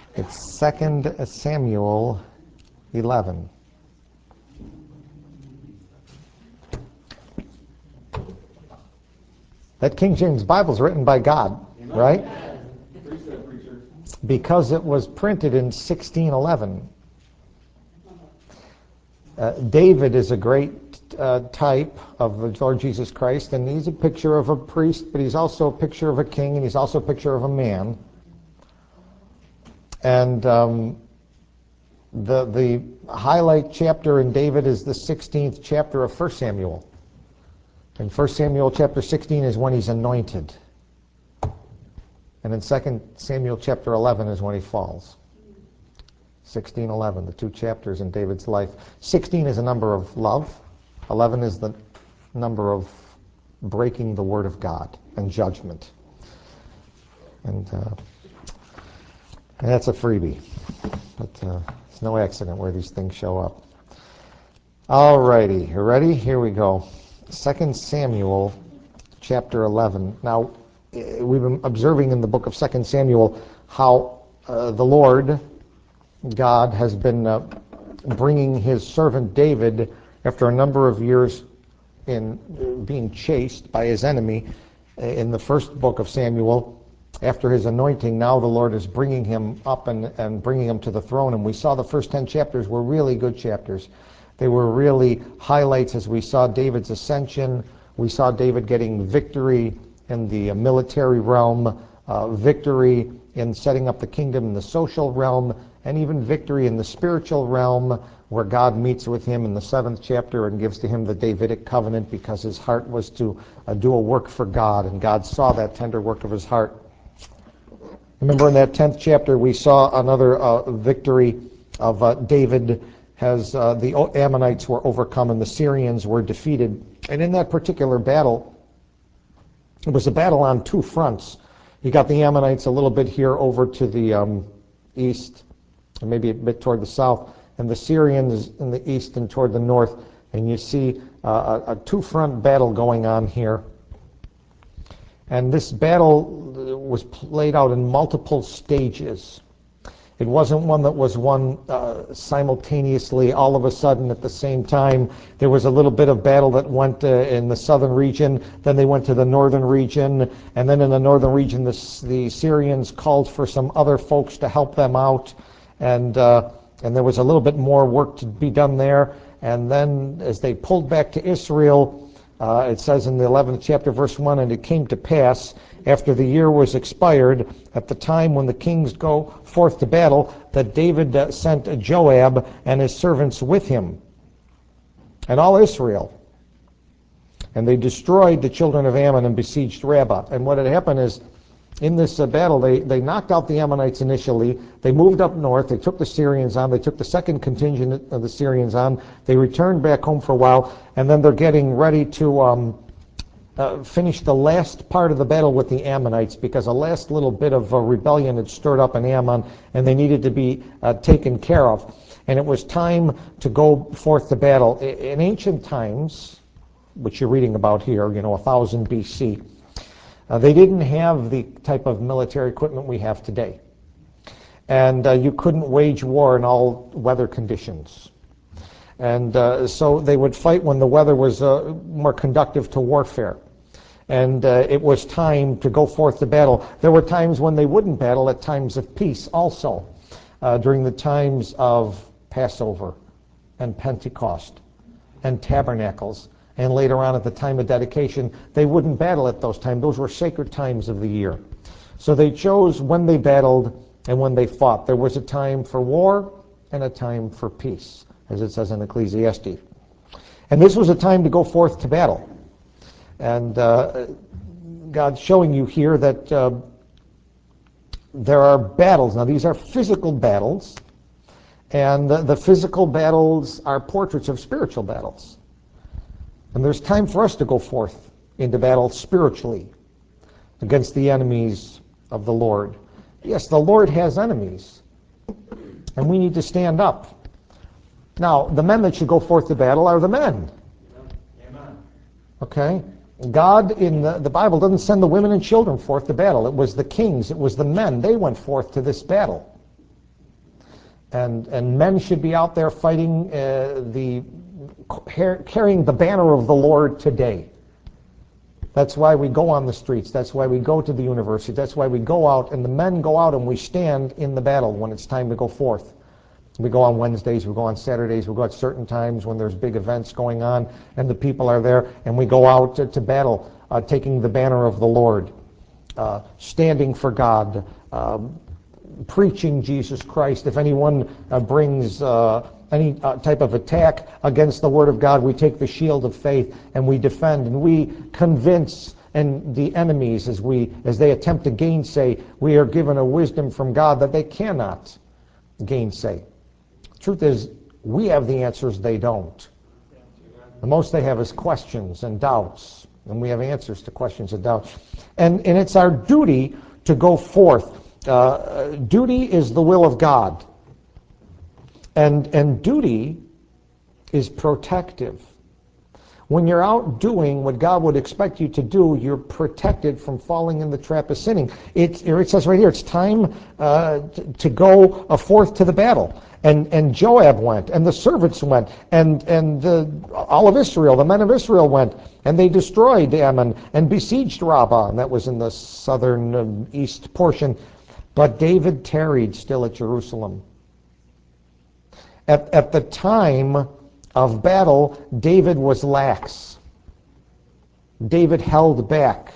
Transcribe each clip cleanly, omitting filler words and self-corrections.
It's 2 Samuel 11. That King James Bible is written by God, right? Because it was printed in 1611. David is a great type of the Lord Jesus Christ, and he's a picture of a priest, but he's also a picture of a king, and he's also a picture of a man. And the highlight chapter in David is the 16th chapter of 1 Samuel. And 1 Samuel chapter 16 is when he's anointed. And in 2 Samuel chapter 11 is when he falls. 16, 11, the two chapters in David's life. 16 is a number of love. 11 is the number of breaking the word of God and judgment. And that's a freebie. But it's no accident where these things show up. All righty, you ready? Here we go. 2 Samuel chapter 11. Now, we've been observing in the book of 2 Samuel how the Lord God has been bringing his servant David, after a number of years in being chased by his enemy in the first book of Samuel. After his anointing, now the Lord is bringing him up and bringing him to the throne. And we saw the first 10 chapters were really good chapters. They were really highlights as we saw David's ascension. We saw David getting victory in the military realm, victory in setting up the kingdom in the social realm, and even victory in the spiritual realm, where God meets with him in the 7th chapter and gives to him the Davidic covenant, because his heart was to do a work for God, and God saw that tender work of his heart. Remember in that 10th chapter we saw another victory of David as the Ammonites were overcome and the Syrians were defeated. And in that particular battle, it was a battle on two fronts. You got the Ammonites a little bit here over to the east, and maybe a bit toward the south, and the Syrians in the east and toward the north. And you see a two-front battle going on here. And this battle was played out in multiple stages. It wasn't one that was won simultaneously, all of a sudden at the same time. There was a little bit of battle that went in the southern region, then they went to the northern region, and then in the northern region the Syrians called for some other folks to help them out, and there was a little bit more work to be done there. And then as they pulled back to Israel, it says in the 11th chapter, verse 1, and it came to pass, after the year was expired, at the time when the kings go forth to battle, that David sent Joab and his servants with him, and all Israel. And they destroyed the children of Ammon and besieged Rabbah. And what had happened is, in this battle, they knocked out the Ammonites initially. They moved up north. They took the Syrians on. They took the second contingent of the Syrians on. They returned back home for a while, and then they're getting ready to finish the last part of the battle with the Ammonites, because a last little bit of rebellion had stirred up in Ammon, and they needed to be taken care of. And it was time to go forth to battle. In ancient times, which you're reading about here, 1000 BC, they didn't have the type of military equipment we have today. And you couldn't wage war in all weather conditions. And so they would fight when the weather was more conducive to warfare. And it was time to go forth to battle. There were times when they wouldn't battle at times of peace also, during the times of Passover and Pentecost and Tabernacles. And later on at the time of dedication, they wouldn't battle at those times. Those were sacred times of the year. So they chose when they battled and when they fought. There was a time for war and a time for peace, as it says in Ecclesiastes. And this was a time to go forth to battle. And God's showing you here that there are battles. Now, these are physical battles, and the physical battles are portraits of spiritual battles. And there's time for us to go forth into battle spiritually against the enemies of the Lord. Yes, the Lord has enemies, and we need to stand up. Now, the men that should go forth to battle are the men. Amen. Okay? God in the Bible doesn't send the women and children forth to battle. It was the kings, it was the men. They went forth to this battle. And men should be out there fighting, carrying the banner of the Lord today. That's why we go on the streets. That's why we go to the university. That's why we go out, and the men go out and we stand in the battle when it's time to go forth. We go on Wednesdays, we go on Saturdays, we go at certain times when there's big events going on, and the people are there, and we go out to battle, taking the banner of the Lord, standing for God, preaching Jesus Christ. If anyone brings any type of attack against the Word of God, we take the shield of faith and we defend, and we convince and the enemies as they attempt to gainsay. We are given a wisdom from God that they cannot gainsay. Truth is, we have the answers, they don't. The most they have is questions and doubts, and we have answers to questions and doubts. And it's our duty to go forth. Duty is the will of God. And duty is protective. When you're out doing what God would expect you to do, you're protected from falling in the trap of sinning. It says right here, it's time to go forth to the battle. And Joab went, and the servants went, and all of Israel, the men of Israel went, and they destroyed Ammon and besieged Rabbah, and that was in the southern east portion. But David tarried still at Jerusalem. At the time of battle, David was lax. David held back.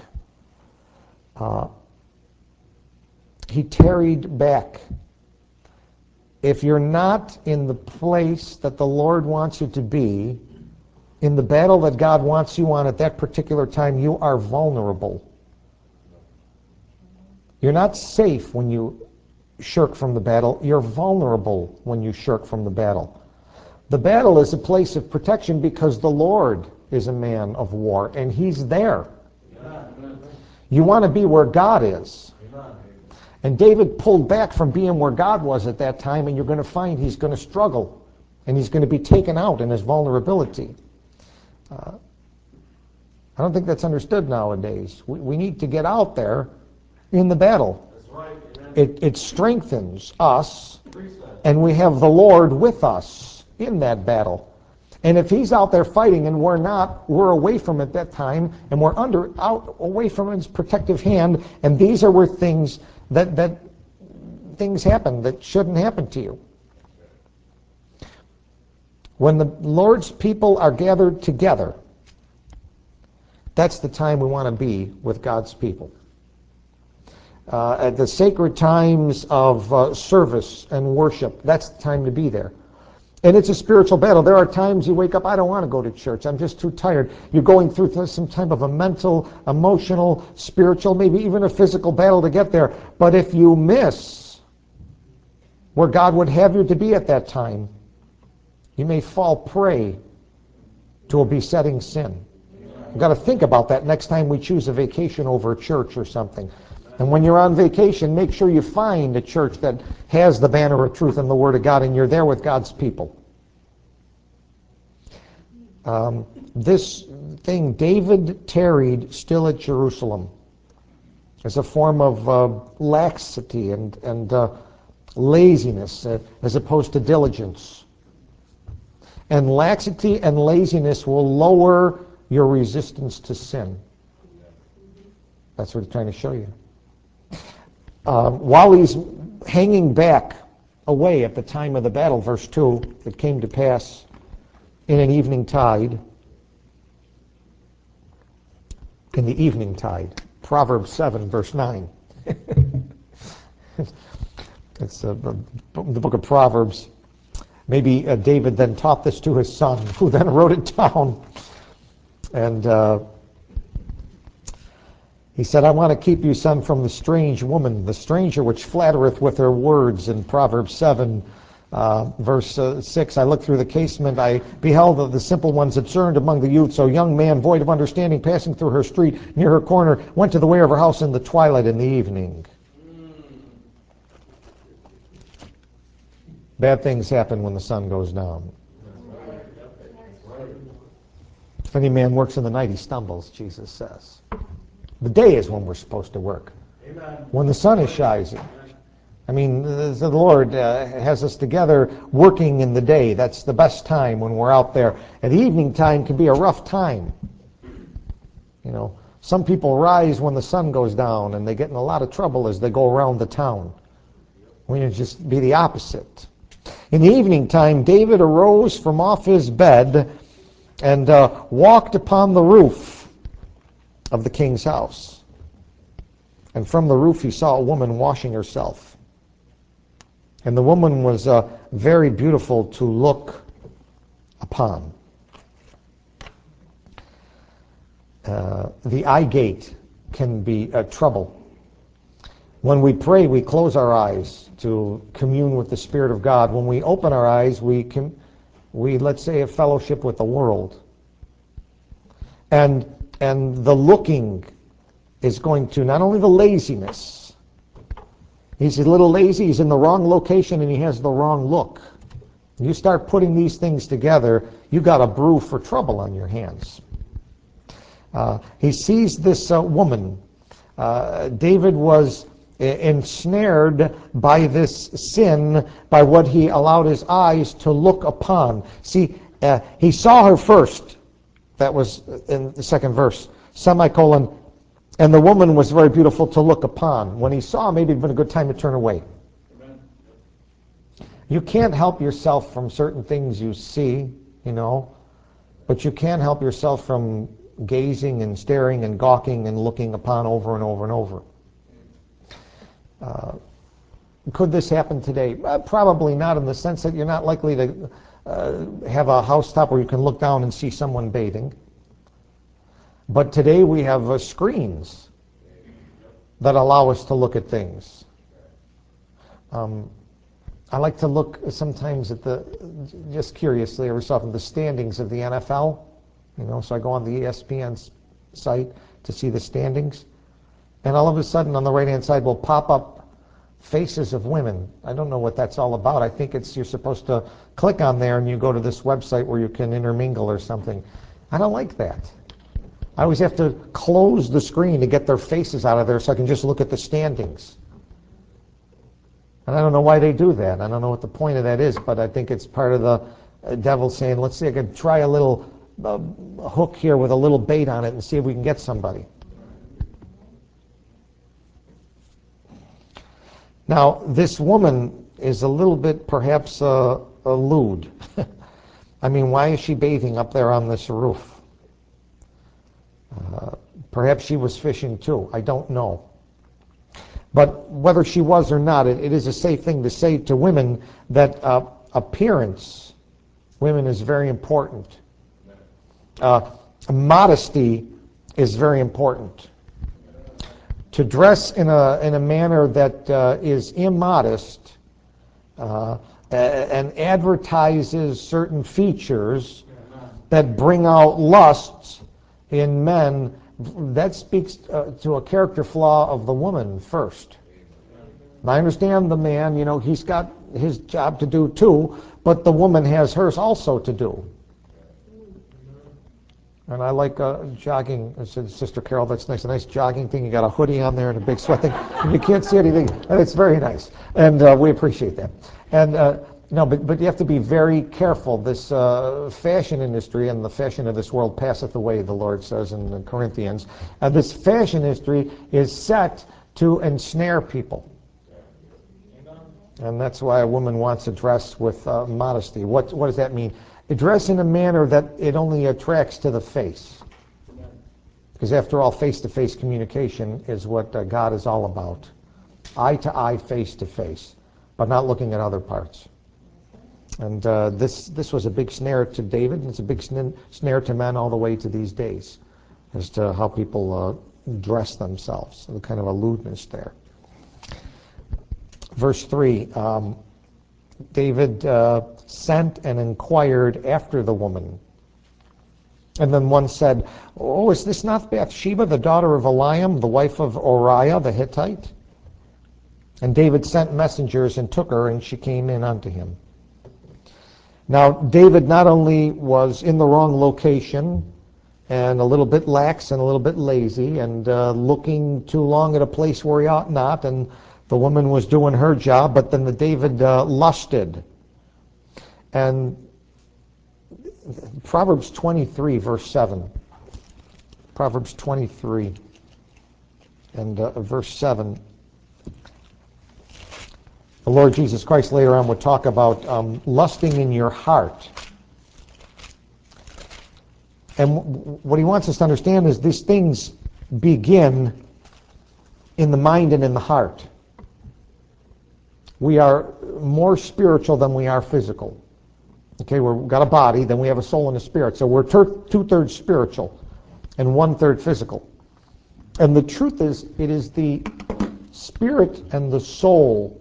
He tarried back. If you're not in the place that the Lord wants you to be, in the battle that God wants you on at that particular time, you are vulnerable. You're not safe when you shirk from the battle. You're vulnerable when you shirk from the battle. The battle is a place of protection because the Lord is a man of war, and He's there. You want to be where God is. And David pulled back from being where God was at that time, and you're going to find he's going to struggle, and he's going to be taken out in his vulnerability. I don't think that's understood nowadays. We need to get out there in the battle. That's right. It strengthens us, and we have the Lord with us in that battle. And if He's out there fighting and we're not, we're away from it at that time, and we're away from His protective hand, and these are where things things happen that shouldn't happen to you. When the Lord's people are gathered together, that's the time we want to be with God's people. At the sacred times of service and worship, that's the time to be there. And it's a spiritual battle. There are times you wake up, I don't want to go to church. I'm just too tired. You're going through some type of a mental, emotional, spiritual, maybe even a physical battle to get there. But if you miss where God would have you to be at that time, you may fall prey to a besetting sin. We've got to think about that next time we choose a vacation over a church or something. And when you're on vacation, make sure you find a church that has the banner of truth and the Word of God, and you're there with God's people. This thing, David tarried still at Jerusalem, as a form of laxity and laziness, as opposed to diligence. And laxity and laziness will lower your resistance to sin. That's what he's trying to show you. While he's hanging back away at the time of the battle, verse 2, it came to pass in the evening tide, Proverbs 7, verse 9. It's the book of Proverbs. Maybe David then taught this to his son, who then wrote it down. And he said, I want to keep you, son, from the strange woman, the stranger which flattereth with her words, in Proverbs 7, verse 6. I looked through the casement, I beheld the simple ones adjourned among the youths. So young man, void of understanding, passing through her street, near her corner, went to the way of her house in the twilight in the evening. Bad things happen when the sun goes down. If any man works in the night, he stumbles, Jesus says. The day is when we're supposed to work. When the sun is shining. I mean, the Lord has us together working in the day. That's the best time when we're out there. And the evening time can be a rough time. You know, some people rise when the sun goes down, and they get in a lot of trouble as they go around the town. We need to just be the opposite. In the evening time, David arose from off his bed and walked upon the roof of the king's house. And from the roof he saw a woman washing herself. And the woman was very beautiful to look upon. The eye gate can be trouble. When we pray, we close our eyes to commune with the Spirit of God. When we open our eyes, we let's say, have fellowship with the world. And the looking is going to, not only the laziness, he's a little lazy, he's in the wrong location, and he has the wrong look. You start putting these things together, you got a brew for trouble on your hands. He sees this woman. David was ensnared by this sin, by what he allowed his eyes to look upon. See, he saw her first. That was in the second verse, semicolon, and the woman was very beautiful to look upon. When he saw, maybe it'd been a good time to turn away. Amen. You can't help yourself from certain things you see, but you can help yourself from gazing and staring and gawking and looking upon over and over and over. Could this happen today? Probably not, in the sense that you're not likely to have a housetop where you can look down and see someone bathing. But today we have screens that allow us to look at things. I like to look sometimes at just curiously every so often, the standings of the NFL. So I go on the ESPN site to see the standings. And all of a sudden on the right-hand side will pop up faces of women. I don't know what that's all about. I think you're supposed to click on there and you go to this website where you can intermingle or something. I don't like that. I always have to close the screen to get their faces out of there so I can just look at the standings. And I don't know why they do that. I don't know what the point of that is, but I think it's part of the devil saying, let's see, I can try a little hook here with a little bait on it and see if we can get somebody. Now, this woman is a little bit perhaps lewd. I mean, why is she bathing up there on this roof? Perhaps she was fishing too. I don't know. But whether she was or not, it is a safe thing to say to women that appearance, women, is very important. Modesty is very important. To dress in a manner that is immodest and advertises certain features that bring out lusts in men, that speaks to a character flaw of the woman first. And I understand the man, he's got his job to do too, but the woman has hers also to do. And I like jogging. I said, Sister Carol, that's nice. A nice jogging thing. You got a hoodie on there and a big sweat thing. And you can't see anything. And it's very nice. And we appreciate that. And no, but you have to be very careful. This fashion industry and the fashion of this world passeth away, the Lord says in Corinthians. This fashion industry is set to ensnare people. And that's why a woman wants to dress with modesty. What does that mean? Dress in a manner that it only attracts to the face. Because after all, face-to-face communication is what God is all about. Eye-to-eye, face-to-face, but not looking at other parts. And this was a big snare to David, and it's a big snare to men all the way to these days, as to how people dress themselves, the kind of a lewdness there. Verse 3, David sent and inquired after the woman. And then one said, oh, is this not Bathsheba, the daughter of Eliam, the wife of Uriah the Hittite? And David sent messengers and took her, and she came in unto him. Now, David not only was in the wrong location and a little bit lax and a little bit lazy and looking too long at a place where he ought not, and The woman was doing her job, but then David lusted. And Proverbs 23, verse 7. Proverbs 23 and verse 7. The Lord Jesus Christ later on would talk about lusting in your heart. And what he wants us to understand is these things begin in the mind and in the heart. We are more spiritual than we are physical. Okay, we've got a body, then we have a soul and a spirit. So we're 2/3 spiritual and 1/3 physical. And the truth is, it is the spirit and the soul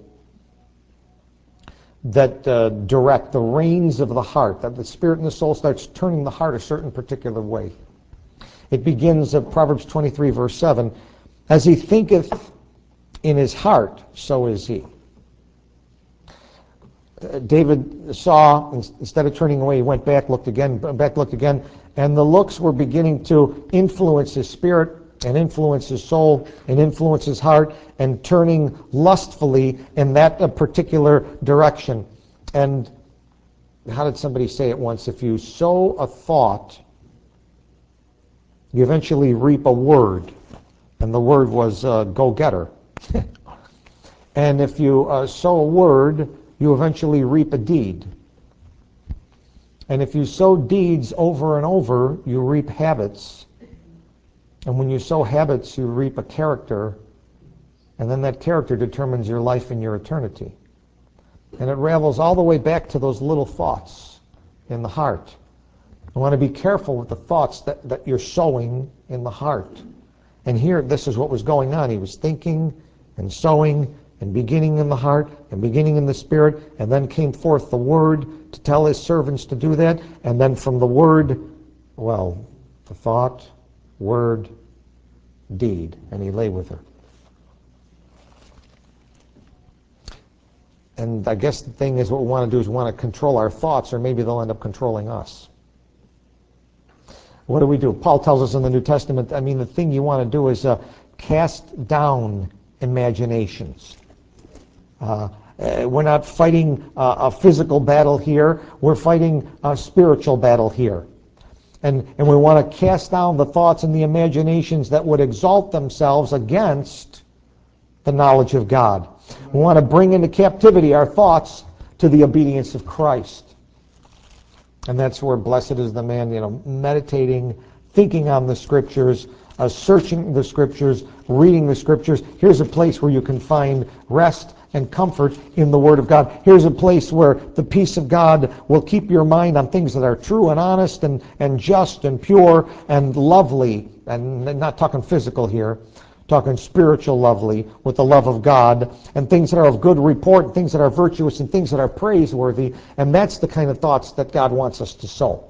that direct the reins of the heart, that the spirit and the soul starts turning the heart a certain particular way. It begins at Proverbs 23, verse 7, as he thinketh in his heart, so is he. David saw, instead of turning away, he went back, looked again, and the looks were beginning to influence his spirit and influence his soul and influence his heart and turning lustfully in that particular direction. And how did somebody say it once? If you sow a thought, you eventually reap a word. And the word was go-getter. And if you sow a word, you eventually reap a deed. And if you sow deeds over and over, you reap habits. And when you sow habits, you reap a character, and then that character determines your life and your eternity. And it ravels all the way back to those little thoughts in the heart. You want to be careful with the thoughts that you're sowing in the heart. And here, this is what was going on. He was thinking and sowing and beginning in the heart and beginning in the spirit, and then came forth the word to tell his servants to do that, and then from the word, well, the thought, word, deed, and he lay with her. And I guess the thing is, what we want to do is we want to control our thoughts, or maybe they'll end up controlling us. What do? Paul tells us in the New Testament, the thing you want to do is cast down imaginations. We're not fighting a physical battle here. We're fighting a spiritual battle here. And we want to cast down the thoughts and the imaginations that would exalt themselves against the knowledge of God. We want to bring into captivity our thoughts to the obedience of Christ. And that's where blessed is the man, meditating, thinking on the Scriptures, searching the Scriptures, reading the Scriptures. Here's a place where you can find rest and comfort in the Word of God. Here's a place where the peace of God will keep your mind on things that are true and honest and just and pure and lovely. And not talking physical here, talking spiritual lovely with the love of God, and things that are of good report, things that are virtuous, and things that are praiseworthy. And that's the kind of thoughts that God wants us to sow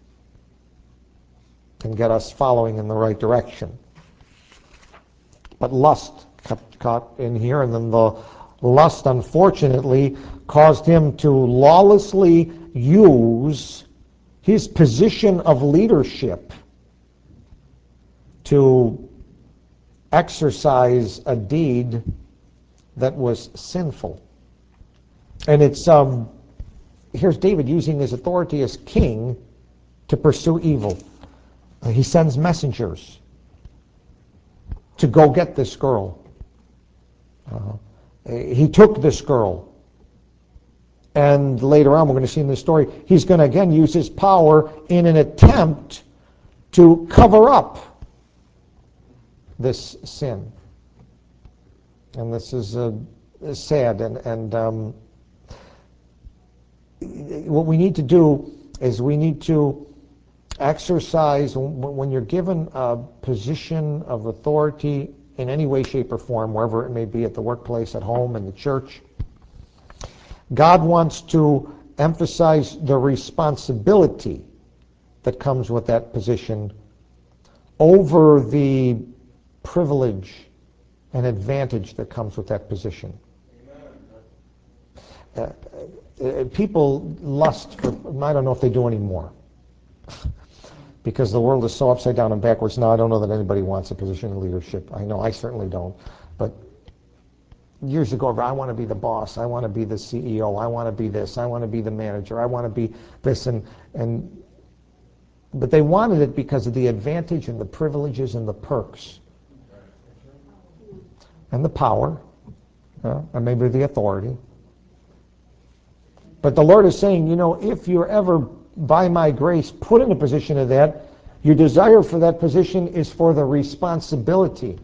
and get us following in the right direction. But lust kept caught in here, and then the lust, unfortunately, caused him to lawlessly use his position of leadership to exercise a deed that was sinful. And it's here's David using his authority as king to pursue evil. He sends messengers to go get this girl. He took this girl. And later on, we're going to see in this story, he's going to again use his power in an attempt to cover up this sin. And this is sad. And what we need to do is we need to exercise, when you're given a position of authority in any way, shape, or form, wherever it may be, at the workplace, at home, in the church, God wants to emphasize the responsibility that comes with that position over the privilege and advantage that comes with that position. People lust for, I don't know if they do anymore, because the world is so upside down and backwards now. I don't know that anybody wants a position of leadership. I know I certainly don't. But years ago, I want to be the boss, I want to be the CEO, I want to be this, I want to be the manager, I want to be this, but they wanted it because of the advantage and the privileges and the perks and the power, and maybe the authority. But the Lord is saying, if you're ever by my grace put in a position of that, your desire for that position is for the responsibility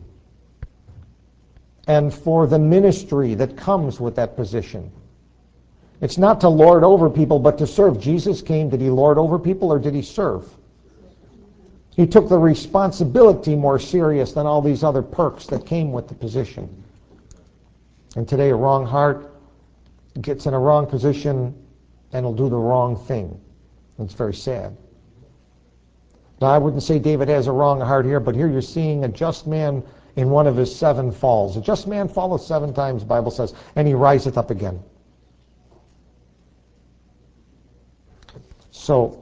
and for the ministry that comes with that position. It's not to lord over people, but to serve. Jesus came, did he lord over people or did he serve? He took the responsibility more serious than all these other perks that came with the position. And today a wrong heart gets in a wrong position and will do the wrong thing. It's very sad. Now, I wouldn't say David has a wrong heart here, but here you're seeing a just man in one of his 7 falls. A just man falleth 7 times, the Bible says, and he riseth up again. So,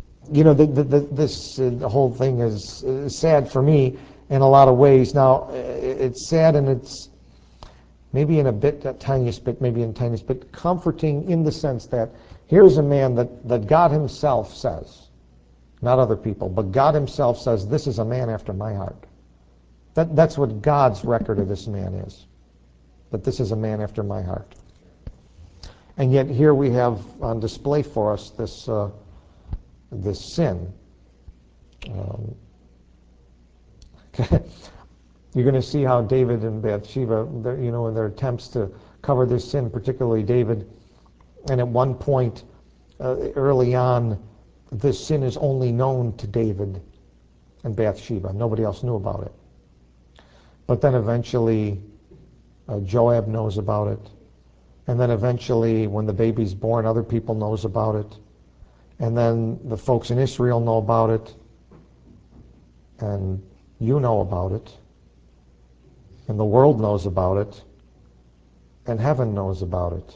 the whole thing is sad for me in a lot of ways. Now, it's sad and it's maybe in a tiniest bit comforting in the sense that here's a man that God himself says, not other people, but God himself says, this is a man after my heart. That's what God's record of this man is, that this is a man after my heart. And yet here we have on display for us this sin. You're going to see how David and Bathsheba, in their attempts to cover this sin, particularly David, and at one point early on, this sin is only known to David and Bathsheba. Nobody else knew about it. But then eventually Joab knows about it. And then eventually when the baby's born, other people knows about it. And then the folks in Israel know about it. And you know about it. And the world knows about it. And heaven knows about it.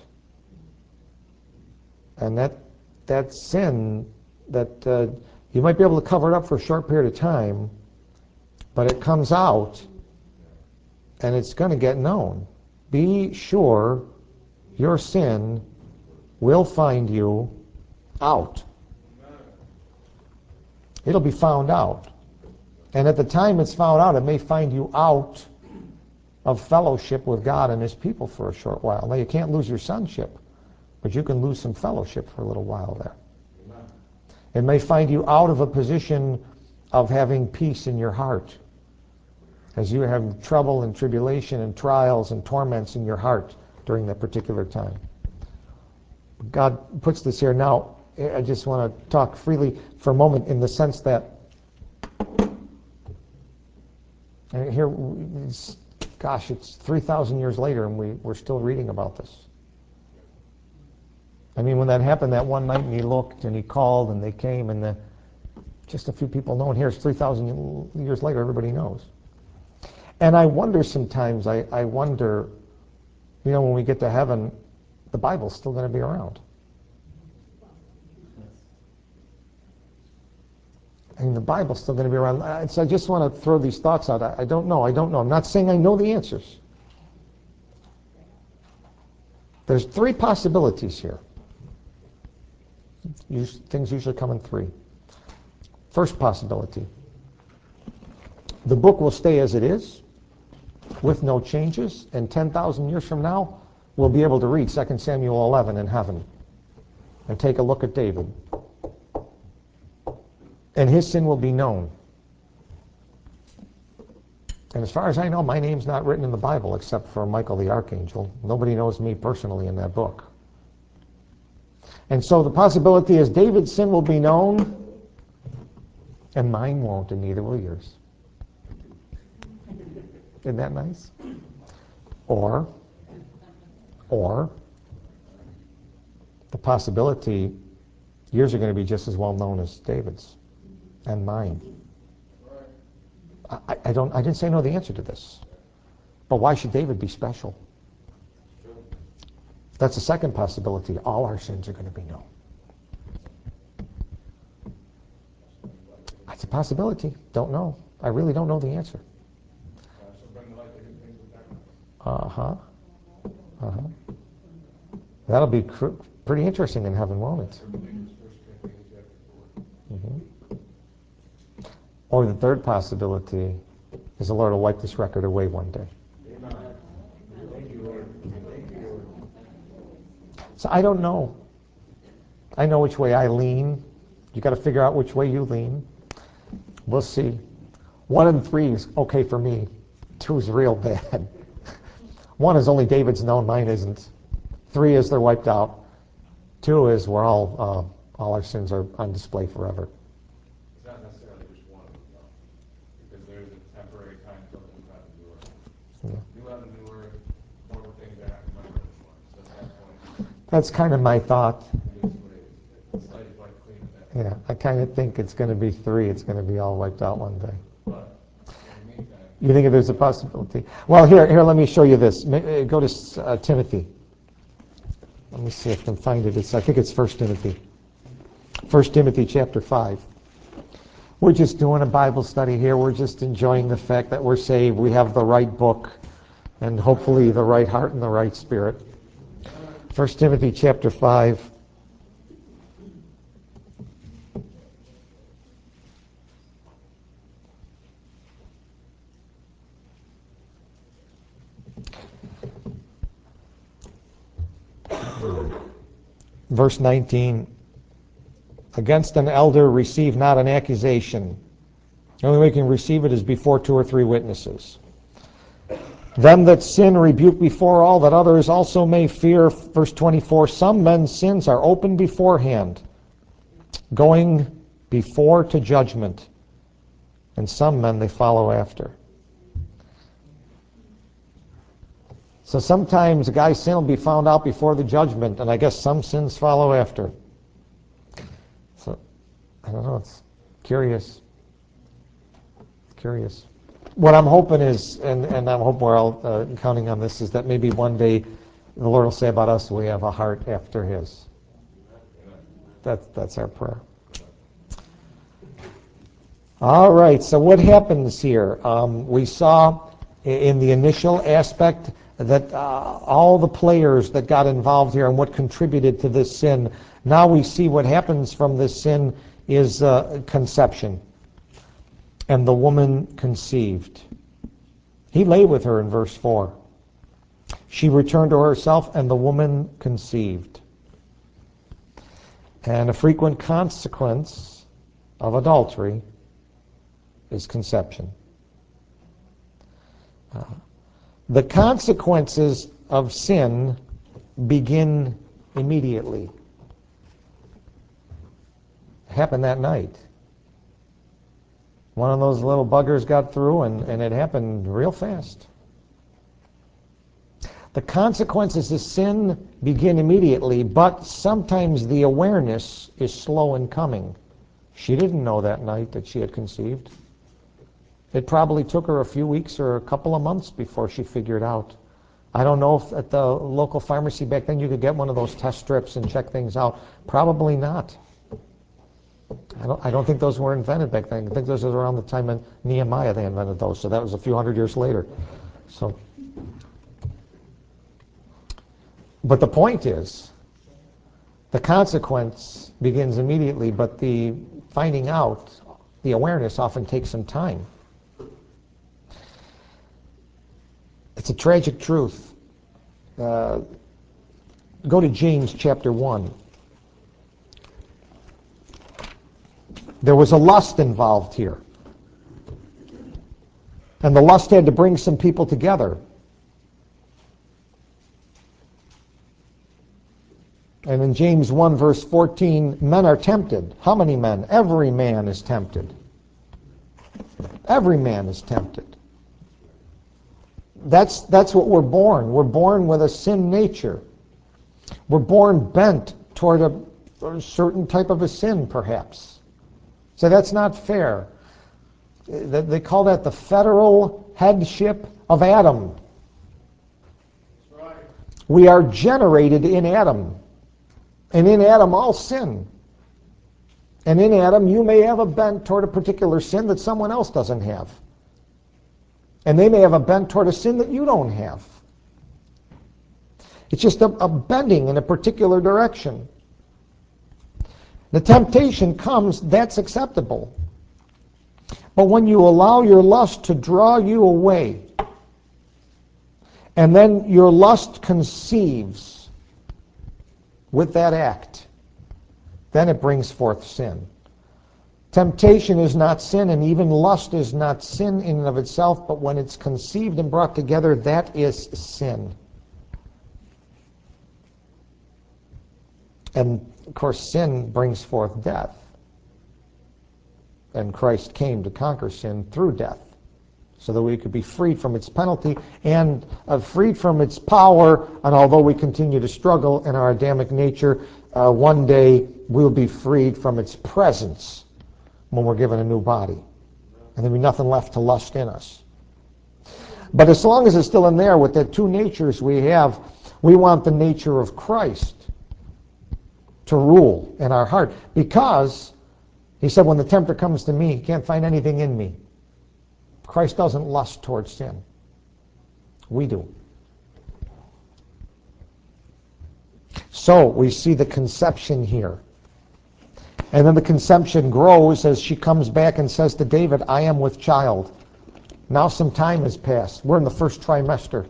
And that sin, that you might be able to cover it up for a short period of time, but it comes out and it's going to get known. Be sure your sin will find you out. It'll be found out. And at the time it's found out, it may find you out of fellowship with God and his people for a short while. Now, you can't lose your sonship, but you can lose some fellowship for a little while there. Amen. It may find you out of a position of having peace in your heart as you have trouble and tribulation and trials and torments in your heart during that particular time. God puts this here. Now, I just want to talk freely for a moment in the sense that here, it's 3,000 years later and we're still reading about this. I mean, when that happened that one night and he looked and he called and they came and just a few people know, and here's 3,000 years later, everybody knows. And I wonder sometimes, I wonder, when we get to heaven, the Bible's still going to be around. I mean, the Bible's still going to be around. So I just want to throw these thoughts out. I don't know. I'm not saying I know the answers. There's 3 possibilities here. Things usually come in 3. First possibility. The book will stay as it is, with no changes, and 10,000 years from now, we'll be able to read 2 Samuel 11 in heaven and take a look at David. And his sin will be known. And as far as I know, my name's not written in the Bible except for Michael the Archangel. Nobody knows me personally in that book. And so the possibility is David's sin will be known, and mine won't, and neither will yours. Isn't that nice? Or the possibility yours are going to be just as well known as David's and mine. I didn't say I know the answer to this. But why should David be special? That's the second possibility. All our sins are going to be known. That's a possibility. Don't know. I really don't know the answer. Uh-huh. Uh-huh. That'll be pretty interesting in heaven, won't it? Mm-hmm. Or the third possibility is the Lord will wipe this record away one day. So I don't know. I know which way I lean. You got to figure out which way you lean. We'll see. 1 and 3 is okay for me. 2 is real bad. 1 is only David's known, mine isn't. 3 is they're wiped out. 2 is we're all our sins are on display forever. It's not necessarily just one of them, though, because there's a temporary time till the new heaven, new earth. New heaven, new earth, former things are not remembered anymore. So at that point, that's kind of my thought. it's like wiped clean at that point. Yeah, I kind of think it's going to be 3. It's going to be all wiped out one day. But in the meantime, You think there's a possibility? Well, here, let me show you this. Go to Timothy. Let me see if I can find it. I think it's 1 Timothy. 1 Timothy chapter 5. We're just doing a Bible study here. We're just enjoying the fact that we're saved. We have the right book and hopefully the right heart and the right spirit. 1 Timothy chapter 5. Verse 19, against an elder receive not an accusation. The only way you can receive it is before 2 or 3 witnesses. Them that sin rebuke before all, that others also may fear. Verse 24, some men's sins are open beforehand, going before to judgment, and some men they follow after. So sometimes a guy's sin will be found out before the judgment, and I guess some sins follow after. So, I don't know, it's curious. Curious. What I'm hoping is, and I'm hoping we're all counting on this, is that maybe one day the Lord will say about us, we have a heart after His. That's our prayer. All right, so what happens here? We saw in the initial aspect that all the players that got involved here and what contributed to this sin. Now we see what happens from this sin is conception. And the woman conceived. He lay with her in verse 4. She returned to herself, and the woman conceived. And a frequent consequence of adultery is conception. The consequences of sin begin immediately. It happened that night. One of those little buggers got through, and it happened real fast. The consequences of sin begin immediately, but sometimes the awareness is slow in coming. She didn't know that night that she had conceived. It probably took her a few weeks or a couple of months before she figured out. I don't know if at the local pharmacy back then you could get one of those test strips and check things out. Probably not. I don't think those were invented back then. I think those was around the time of Nehemiah they invented those, so that was a few hundred years later. So, but the point is, the consequence begins immediately, but the finding out, the awareness often takes some time. It's a tragic truth. Go to James chapter 1. There was a lust involved here. And the lust had to bring some people together. And in James 1 verse 14, men are tempted. How many men? Every man is tempted. Every man is tempted. That's what we're born. We're born with a sin nature. We're born bent toward a certain type of a sin, perhaps. So that's not fair. They call that the federal headship of Adam. that's right. We are generated in Adam. And in Adam, all sin. And in Adam, you may have a bent toward a particular sin that someone else doesn't have. And they may have a bent toward a sin that you don't have. It's just a bending in a particular direction. The temptation comes, that's acceptable. But when you allow your lust to draw you away, and then your lust conceives with that act, then it brings forth sin. Temptation is not sin, and even lust is not sin in and of itself, but when it's conceived and brought together, that is sin. And, of course, sin brings forth death. And Christ came to conquer sin through death, so that we could be freed from its penalty and freed from its power. And although we continue to struggle in our Adamic nature, one day we'll be freed from its presence when we're given a new body. And there'll be nothing left to lust in us. But as long as it's still in there with the two natures we have, we want the nature of Christ to rule in our heart. Because he said, when the tempter comes to me, he can't find anything in me. Christ doesn't lust towards sin. We do. So we see the conception here. And then the conception grows as she comes back and says to David, I am with child. Now some time has passed. We're in the first trimester.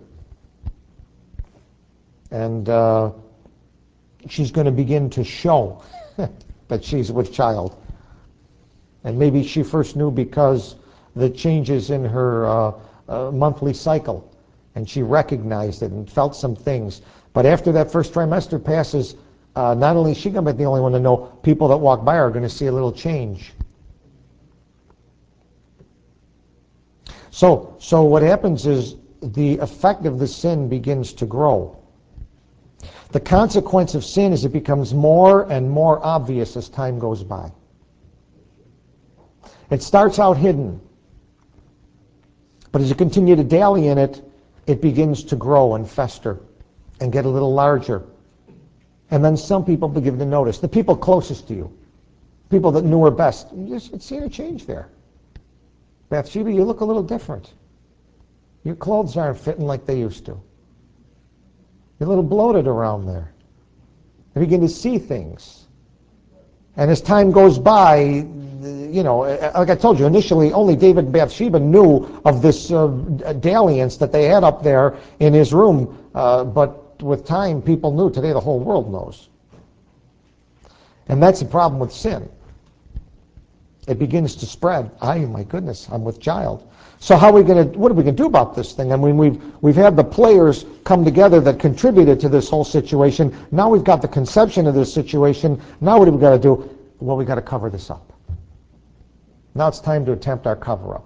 And she's going to begin to show that she's with child. And maybe she first knew because the changes in her monthly cycle, and she recognized it and felt some things. But after that first trimester passes, not only is she going to be the only one to know, people that walk by are going to see a little change. So what happens is the effect of the sin begins to grow. The consequence of sin is it becomes more and more obvious as time goes by. It starts out hidden. But as you continue to dally in it, it begins to grow and fester and get a little larger. And then some people begin to notice, the people closest to you, people that knew her best, you'd seen a change there. Bathsheba, you look a little different. Your clothes aren't fitting like they used to. You're a little bloated around there. You begin to see things. And as time goes by, like I told you, initially only David and Bathsheba knew of this dalliance that they had up there in his room. But with time, people knew. Today, the whole world knows. And that's the problem with sin. It begins to spread. My goodness, I'm with child. So what are we going to do about this thing? I mean, we've had the players come together that contributed to this whole situation. Now we've got the conception of this situation. Now what do we got to do? Well, we got to cover this up. Now it's time to attempt our cover-up.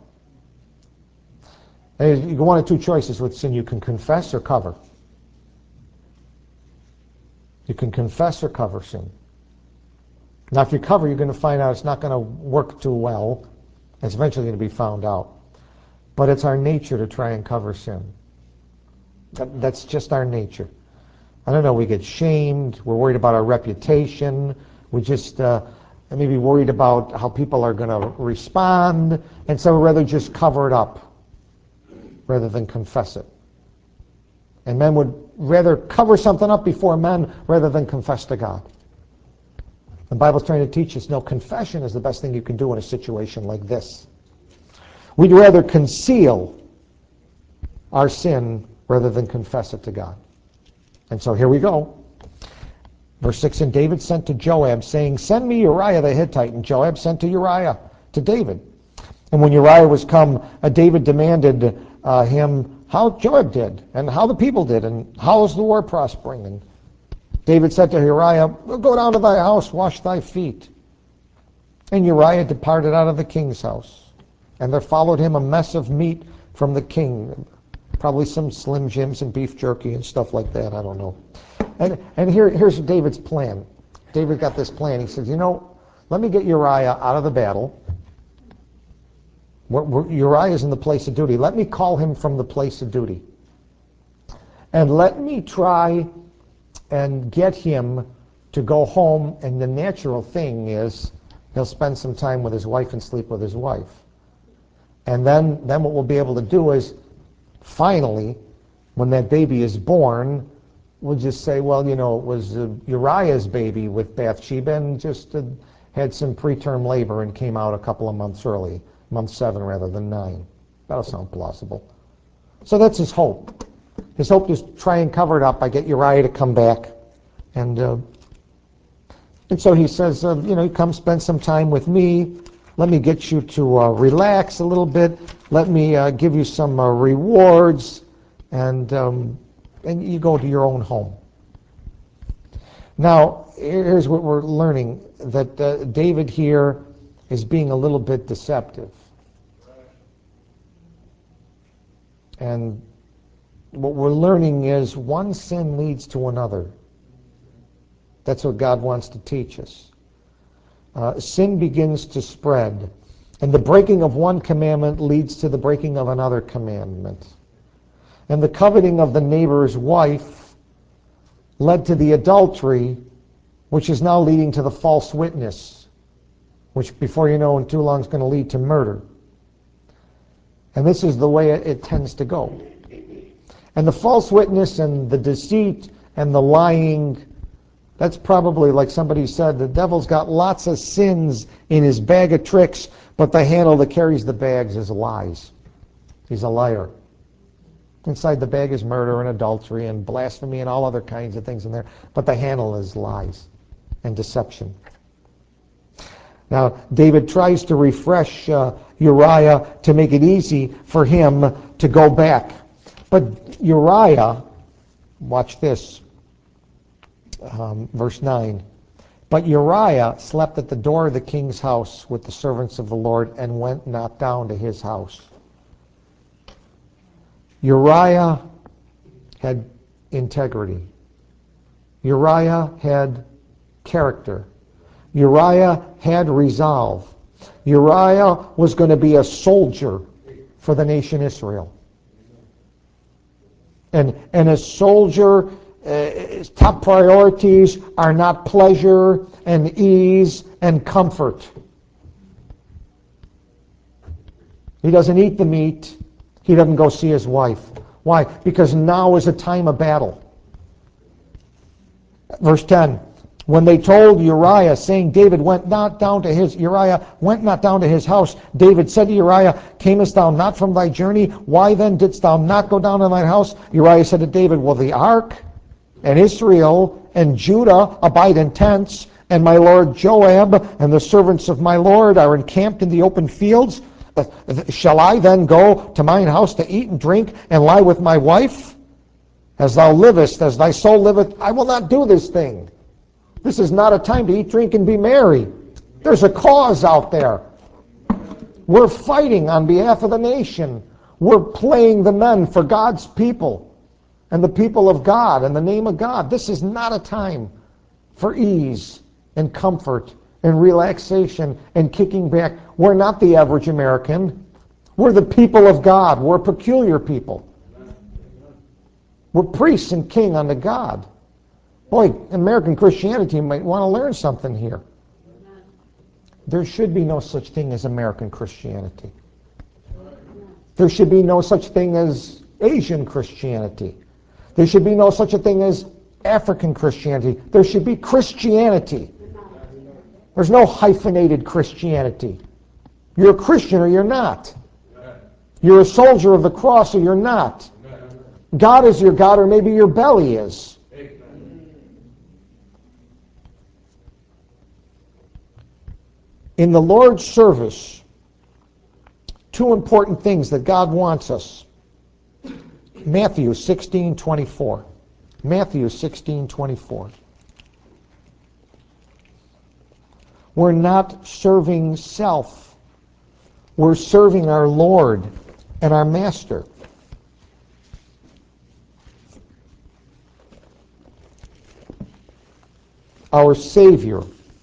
And you got one of two choices with sin. You can confess or cover. You can confess or cover sin. Now, if you cover, you're going to find out it's not going to work too well. It's eventually going to be found out. But it's our nature to try and cover sin. That's just our nature. I don't know, we get shamed. We're worried about our reputation. We just maybe worried about how people are going to respond. And so we'd rather just cover it up rather than confess it. And men would rather cover something up before men rather than confess to God. The Bible's trying to teach us, no, confession is the best thing you can do in a situation like this. We'd rather conceal our sin rather than confess it to God. And so here we go. Verse 6, and David sent to Joab, saying, send me Uriah the Hittite. And Joab sent to Uriah, to David. And when Uriah was come, David demanded him how Joab did, and how the people did, and how is the war prospering. And David said to Uriah, go down to thy house, wash thy feet. And Uriah departed out of the king's house. And there followed him a mess of meat from the king, probably some Slim Jims and beef jerky and stuff like that, I don't know. And here's David's plan. David got this plan. He says, let me get Uriah out of the battle. Uriah's in the place of duty. Let me call him from the place of duty. And let me try and get him to go home, and the natural thing is he'll spend some time with his wife and sleep with his wife. And then what we'll be able to do is, finally, when that baby is born, we'll just say, well, it was Uriah's baby with Bathsheba and just had some preterm labor and came out a couple of months early, month 7 rather than 9. That'll sound plausible. So that's his hope. His hope is try and cover it up. I get Uriah to come back. And so he says, come spend some time with me. Let me get you to relax a little bit. Let me give you some rewards. And you go to your own home. Now, here's what we're learning, that David here is being a little bit deceptive. And what we're learning is one sin leads to another. That's what God wants to teach us. Sin begins to spread, and the breaking of one commandment leads to the breaking of another commandment. And the coveting of the neighbor's wife led to the adultery, which is now leading to the false witness, which before you know in too long is going to lead to murder. And this is the way it tends to go. And the false witness and the deceit and the lying, that's probably, like somebody said, the devil's got lots of sins in his bag of tricks, but the handle that carries the bags is lies. He's a liar. Inside the bag is murder and adultery and blasphemy and all other kinds of things in there, but the handle is lies and deception. Now, David tries to refresh Uriah to make it easy for him to go back. But Uriah, watch this, verse 9. But Uriah slept at the door of the king's house with the servants of the Lord and went not down to his house. Uriah had integrity. Uriah had character. Uriah had resolve. Uriah was going to be a soldier for the nation Israel. And a soldier, his top priorities are not pleasure and ease and comfort. He doesn't eat the meat. He doesn't go see his wife. Why? Because now is a time of battle. Verse 10. When they told Uriah, saying, Uriah went not down to his house, David said to Uriah, camest thou not from thy journey? Why then didst thou not go down to thine house? Uriah said to David, well, the ark and Israel and Judah abide in tents, and my lord Joab and the servants of my lord are encamped in the open fields. Shall I then go to mine house to eat and drink and lie with my wife? As thou livest, as thy soul liveth, I will not do this thing. This is not a time to eat, drink, and be merry. There's a cause out there. We're fighting on behalf of the nation. We're playing the men for God's people and the people of God and the name of God. This is not a time for ease and comfort and relaxation and kicking back. We're not the average American. We're the people of God. We're a peculiar people. We're priests and king unto God. Boy, American Christianity might want to learn something here. There should be no such thing as American Christianity. There should be no such thing as Asian Christianity. There should be no such a thing as African Christianity. There should be Christianity. There's no hyphenated Christianity. You're a Christian or you're not. You're a soldier of the cross or you're not. God is your God, or maybe your belly is. In the Lord's service, two important things that God wants us. Matthew 16:24. Matthew 16:24. We're not serving self. We're serving our Lord and our Master. Our Savior.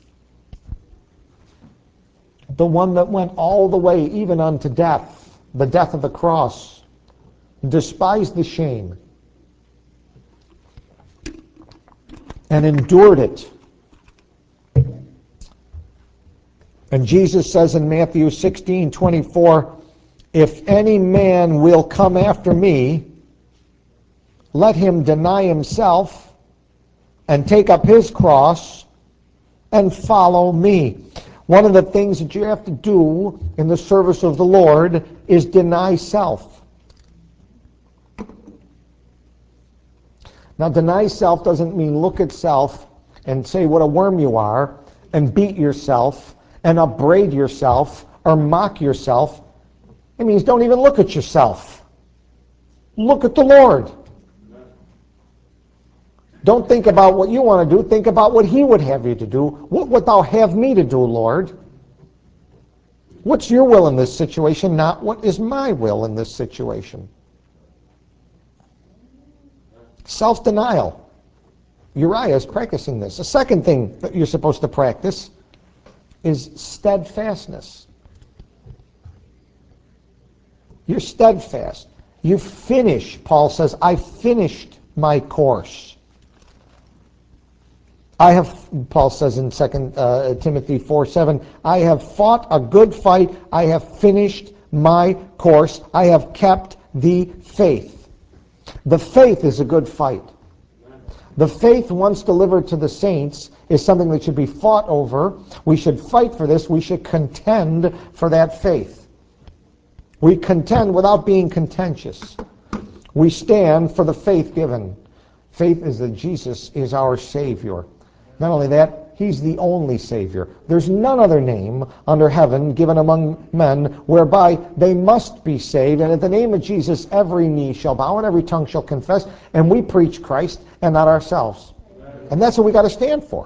The one that went all the way even unto death, the death of the cross, despised the shame, and endured it. And Jesus says in Matthew 16:24, if any man will come after me, let him deny himself and take up his cross and follow me. One of the things that you have to do in the service of the Lord is deny self. Now, deny self doesn't mean look at self and say what a worm you are and beat yourself and upbraid yourself or mock yourself. It means don't even look at yourself. Look at the Lord. Don't think about what you want to do. Think about what he would have you to do. What would thou have me to do, Lord? What's your will in this situation, not what is my will in this situation? Self-denial. Uriah is practicing this. The second thing that you're supposed to practice is steadfastness. You're steadfast. You finish. Paul says, I finished my course. Paul says in 2 Timothy 4:7, I have fought a good fight. I have finished my course. I have kept the faith. The faith is a good fight. The faith once delivered to the saints is something that should be fought over. We should fight for this. We should contend for that faith. We contend without being contentious. We stand for the faith given. Faith is that Jesus is our Savior. Not only that, he's the only Savior. There's none other name under heaven given among men whereby they must be saved. And at the name of Jesus, every knee shall bow and every tongue shall confess. And we preach Christ and not ourselves. And that's what we got to stand for.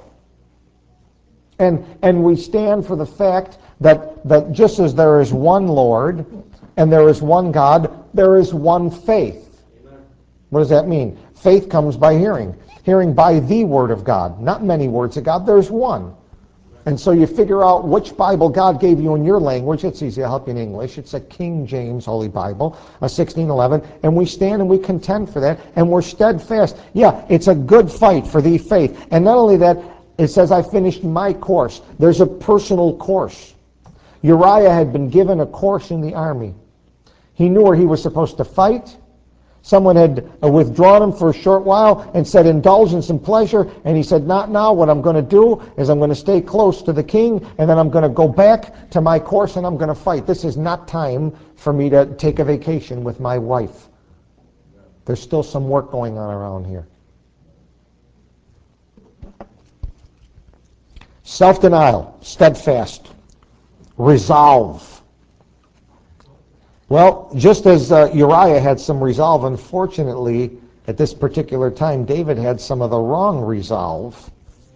And we stand for the fact that just as there is one Lord and there is one God, there is one faith. What does that mean? Faith comes by hearing. Hearing by the Word of God. Not many words of God. There's one. And so you figure out which Bible God gave you in your language. It's easy. I'll help you in English. It's a King James Holy Bible, a 1611. And we stand and we contend for that. And we're steadfast. Yeah, it's a good fight for the faith. And not only that, it says, I finished my course. There's a personal course. Uriah had been given a course in the army. He knew where he was supposed to fight. Someone had withdrawn him for a short while and said, indulge in some pleasure. And he said, not now. What I'm going to do is I'm going to stay close to the king, and then I'm going to go back to my course and I'm going to fight. This is not time for me to take a vacation with my wife. There's still some work going on around here. Self-denial, steadfast, resolve. Well, just as Uriah had some resolve, unfortunately, at this particular time, David had some of the wrong resolve.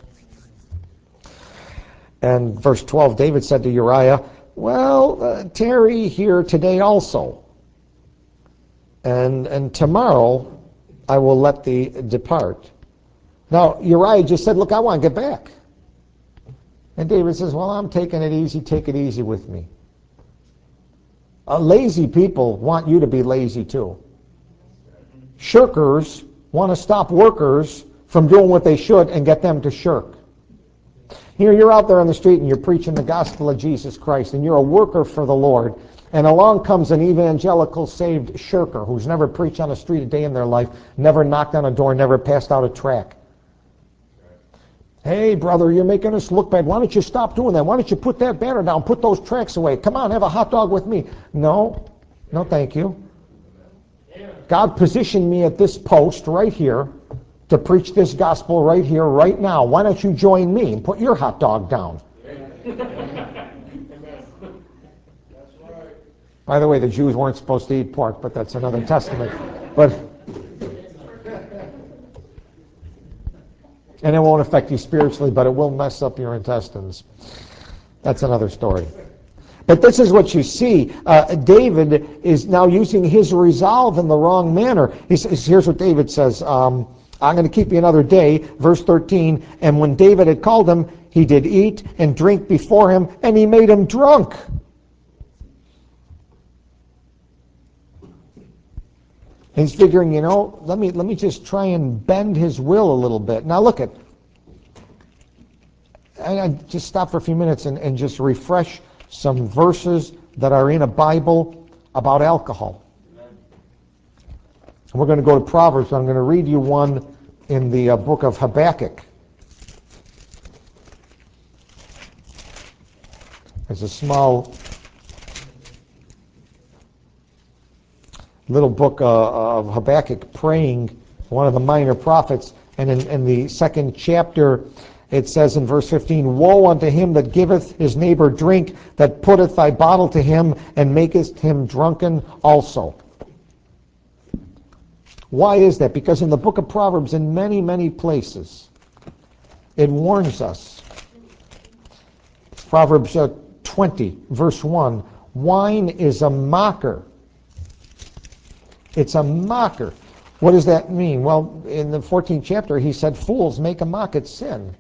And verse 12, David said to Uriah, well, tarry here today also, and tomorrow I will let thee depart. Now, Uriah just said, look, I want to get back. And David says, well, I'm taking it easy. Take it easy with me. Lazy people want you to be lazy too. Shirkers want to stop workers from doing what they should and get them to shirk. You're out there on the street and you're preaching the gospel of Jesus Christ and you're a worker for the Lord, and along comes an evangelical saved shirker who's never preached on the street a day in their life, never knocked on a door, never passed out a tract. Hey, brother, you're making us look bad. Why don't you stop doing that? Why don't you put that banner down? Put those tracts away. Come on, have a hot dog with me. No, thank you. God positioned me at this post right here to preach this gospel right here, right now. Why don't you join me and put your hot dog down? By the way, the Jews weren't supposed to eat pork, but that's another testament. And it won't affect you spiritually, but it will mess up your intestines. That's another story. But this is what you see. David is now using his resolve in the wrong manner. Here's what David says. I'm going to keep you another day. Verse 13. And when David had called him, he did eat and drink before him, and he made him drunk. And he's figuring, let me just try and bend his will a little bit. Now look at, I just stop for a few minutes and just refresh some verses that are in a Bible about alcohol. We're going to go to Proverbs. I'm going to read you one in the book of Habakkuk. There's a small little book of Habakkuk praying, one of the minor prophets. And in the second chapter, it says in verse 15, Woe unto him that giveth his neighbor drink, that putteth thy bottle to him, and makest him drunken also. Why is that? Because in the book of Proverbs, in many, many places, it warns us. Proverbs 20, verse 1, wine is a mocker. It's a mocker. What does that mean? Well, in the 14th chapter, he said, fools make a mock at sin.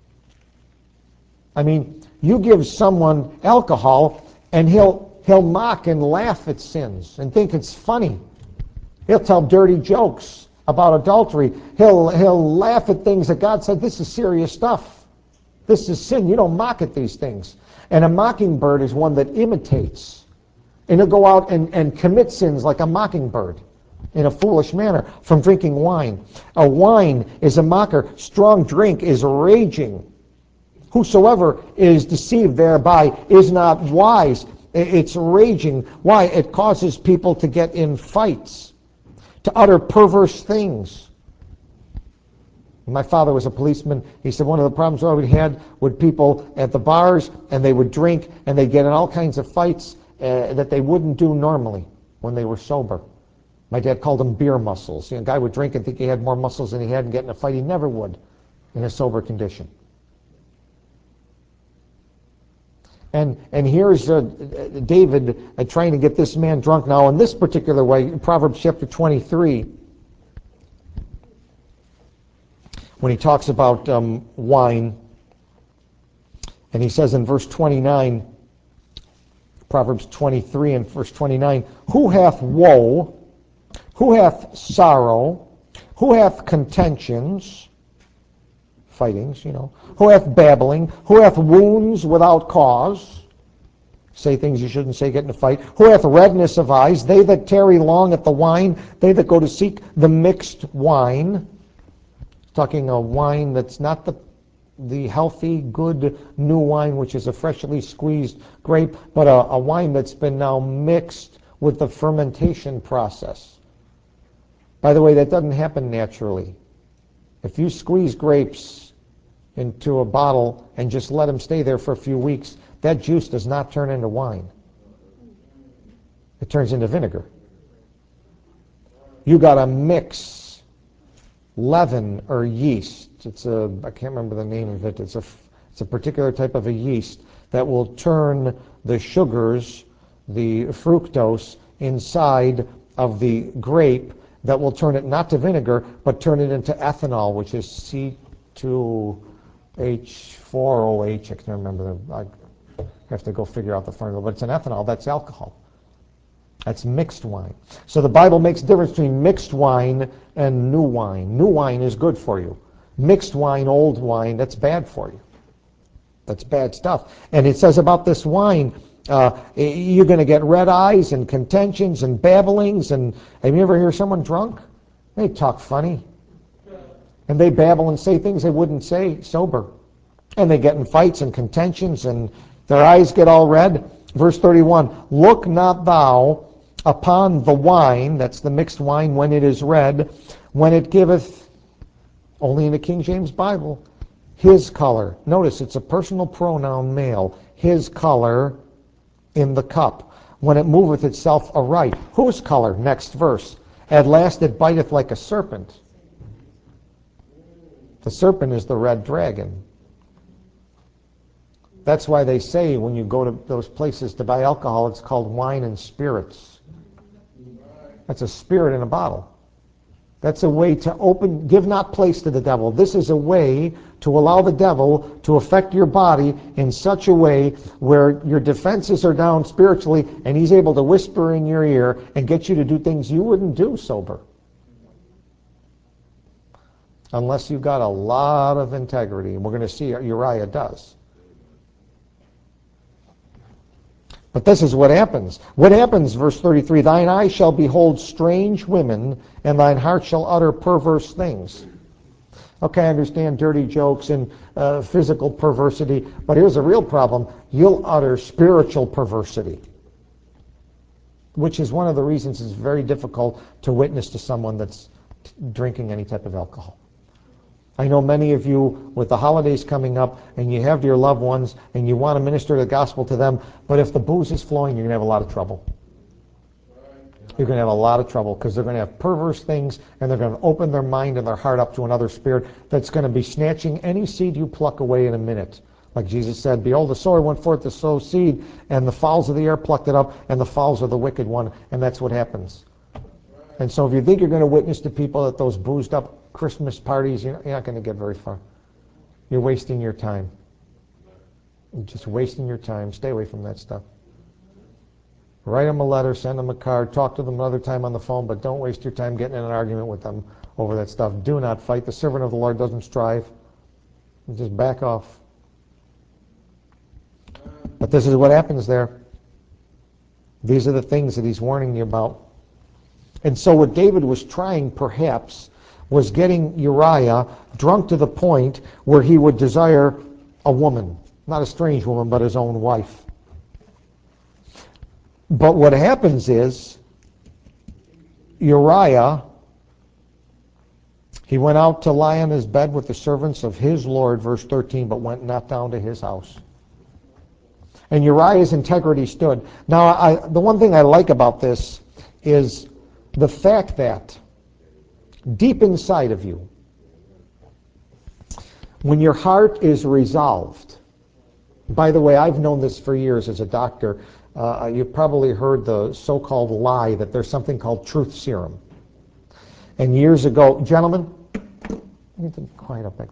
I mean, you give someone alcohol, and he'll mock and laugh at sins and think it's funny. He'll tell dirty jokes about adultery. He'll laugh at things that God said, this is serious stuff. This is sin. You don't mock at these things. And a mockingbird is one that imitates. And he'll go out and commit sins like a mockingbird in a foolish manner from drinking wine. A wine is a mocker. Strong drink is raging. Whosoever is deceived thereby is not wise. It's raging. Why? It causes people to get in fights, to utter perverse things. My father was a policeman. He said one of the problems we had with people at the bars, and they would drink, and they'd get in all kinds of fights that they wouldn't do normally when they were sober. My dad called them beer muscles. A guy would drink and think he had more muscles than he had and get in a fight. He never would in a sober condition. And here's David trying to get this man drunk. Now, in this particular way, in Proverbs chapter 23, when he talks about wine, and he says in verse 29, Proverbs 23 and verse 29, who hath woe, who hath sorrow, who hath contentions, fightings, who hath babbling, who hath wounds without cause, say things you shouldn't say, get in a fight, who hath redness of eyes, they that tarry long at the wine, they that go to seek the mixed wine, talking a wine that's not the healthy, good new wine, which is a freshly squeezed grape, but a wine that's been now mixed with the fermentation process. By the way, that doesn't happen naturally. If you squeeze grapes into a bottle and just let them stay there for a few weeks, that juice does not turn into wine. It turns into vinegar. You got to mix leaven or yeast. I can't remember the name of it. It's a particular type of a yeast that will turn the sugars, the fructose, inside of the grape, that will turn it not to vinegar, but turn it into ethanol, which is C2H4OH. I can't remember. I have to go figure out the formula, but it's an ethanol. That's alcohol. That's mixed wine. So the Bible makes a difference between mixed wine and new wine. New wine is good for you. Mixed wine, old wine, that's bad for you. That's bad stuff. And it says about this wine, you're going to get red eyes and contentions and babblings. And have you ever heard someone drunk? They talk funny. And they babble and say things they wouldn't say sober. And they get in fights and contentions, and their eyes get all red. Verse 31, look not thou upon the wine, that's the mixed wine, when it is red, when it giveth, only in the King James Bible, his color. Notice it's a personal pronoun, male. His color in the cup, when it moveth itself aright. Whose color? Next verse. At last it biteth like a serpent. The serpent is the red dragon. That's why they say when you go to those places to buy alcohol, it's called wine and spirits. That's a spirit in a bottle. That's a way to give not place to the devil. This is a way to allow the devil to affect your body in such a way where your defenses are down spiritually, and he's able to whisper in your ear and get you to do things you wouldn't do sober. Unless you've got a lot of integrity, and we're going to see Uriah does. But this is what happens. What happens, verse 33, thine eyes shall behold strange women, and thine heart shall utter perverse things. Okay, I understand dirty jokes and physical perversity, but here's a real problem. You'll utter spiritual perversity, which is one of the reasons it's very difficult to witness to someone that's drinking any type of alcohol. I know many of you, with the holidays coming up, and you have your loved ones, and you want to minister the gospel to them, but if the booze is flowing, you're going to have a lot of trouble. You're going to have a lot of trouble because they're going to have perverse things, and they're going to open their mind and their heart up to another spirit that's going to be snatching any seed you pluck away in a minute. Like Jesus said, behold, the sower went forth to sow seed, and the fowls of the air plucked it up, and the fowls are the wicked one, and that's what happens. And so if you think you're going to witness to people at those boozed up Christmas parties, you're not going to get very far. You're wasting your time. You're just wasting your time. Stay away from that stuff. Write them a letter, send them a card, talk to them another time on the phone, but don't waste your time getting in an argument with them over that stuff. Do not fight. The servant of the Lord doesn't strive. Just back off. But this is what happens there. These are the things that he's warning you about. And so what David was trying, perhaps, was getting Uriah drunk to the point where he would desire a woman. Not a strange woman, but his own wife. But what happens is, Uriah, he went out to lie on his bed with the servants of his Lord, verse 13, but went not down to his house. And Uriah's integrity stood. Now, the one thing I like about this is the fact that deep inside of you, when your heart is resolved, by the way, I've known this for years as a doctor. You've probably heard the so-called lie that there's something called truth serum. And years ago, gentlemen, you need to be quiet up back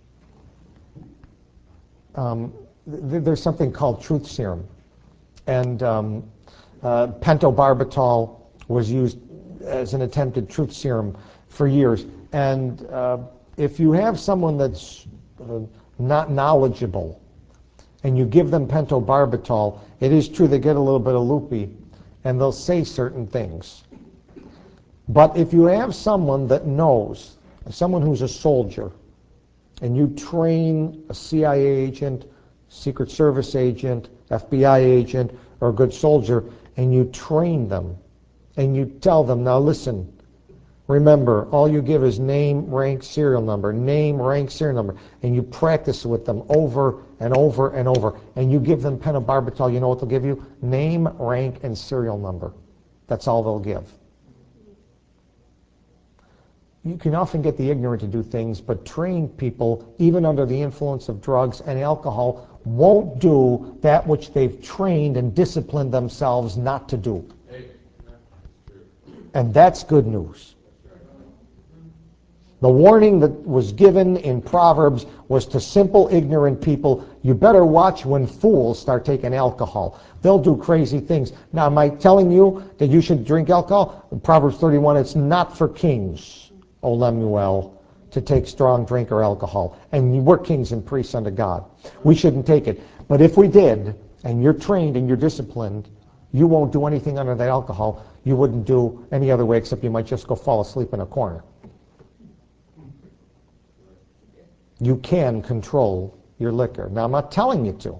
there. There's something called truth serum. And pentobarbital was used as an attempted truth serum for years. And if you have someone that's not knowledgeable and you give them pentobarbital, it is true they get a little bit of loopy and they'll say certain things. But if you have someone that knows, someone who's a soldier, and you train a CIA agent, Secret Service agent, FBI agent, or a good soldier, and you train them, and you tell them, now listen, remember, all you give is name, rank, serial number, name, rank, serial number, and you practice with them over and over and over, and you give them pentobarbital, you know what they'll give you? Name, rank, and serial number. That's all they'll give. You can often get the ignorant to do things, but trained people, even under the influence of drugs and alcohol, won't do that which they've trained and disciplined themselves not to do. And that's good news. The warning that was given in Proverbs was to simple, ignorant people, you better watch when fools start taking alcohol. They'll do crazy things. Now, am I telling you that you should drink alcohol? In Proverbs 31, it's not for kings, O Lemuel, to take strong drink or alcohol. And we're kings and priests unto God. We shouldn't take it. But if we did, and you're trained and you're disciplined, you won't do anything under that alcohol you wouldn't do any other way, except you might just go fall asleep in a corner. You can control your liquor. Now, I'm not telling you to.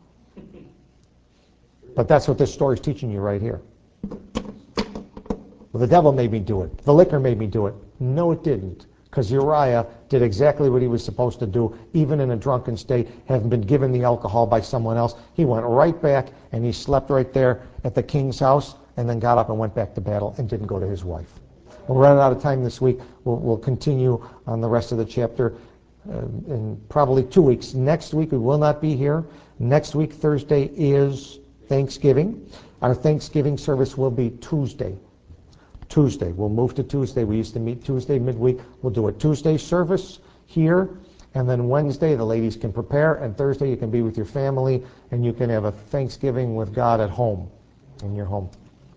But that's what this story is teaching you right here. Well, the devil made me do it. The liquor made me do it. No, it didn't. Because Uriah did exactly what he was supposed to do, even in a drunken state, having been given the alcohol by someone else. He went right back and he slept right there at the king's house and then got up and went back to battle and didn't go to his wife. We're running out of time this week. We'll continue on the rest of the chapter in probably 2 weeks. Next week we will not be here. Next week, Thursday, is Thanksgiving. Our Thanksgiving service will be Tuesday. We'll move to Tuesday. We used to meet Tuesday midweek. We'll do a Tuesday service here, and then Wednesday the ladies can prepare, and Thursday you can be with your family, and you can have a Thanksgiving with God at home, in your home.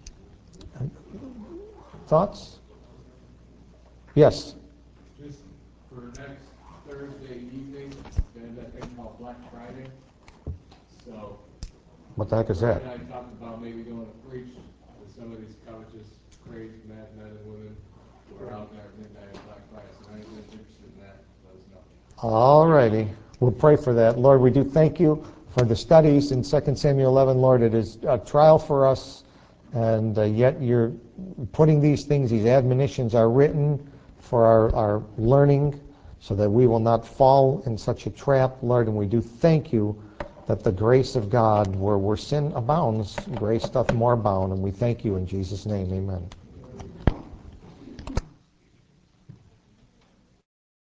Thoughts? Yes? Just for next Thursday evening, there's that thing called Black Friday. So What the heck is that? And I talked about maybe going to preach to some of these covetous, crazy mad men and women who are out there at midnight on Black Friday. So anyone's interested in that, let us know. All righty. We'll pray for that. Lord, we do thank you for the studies in 2 Samuel 11. Lord, it is a trial for us, and yet you're putting these things, these admonitions are written for our learning so that we will not fall in such a trap, Lord, and we do thank you that the grace of God, where sin abounds, grace doth more abound, and we thank you in Jesus' name. Amen.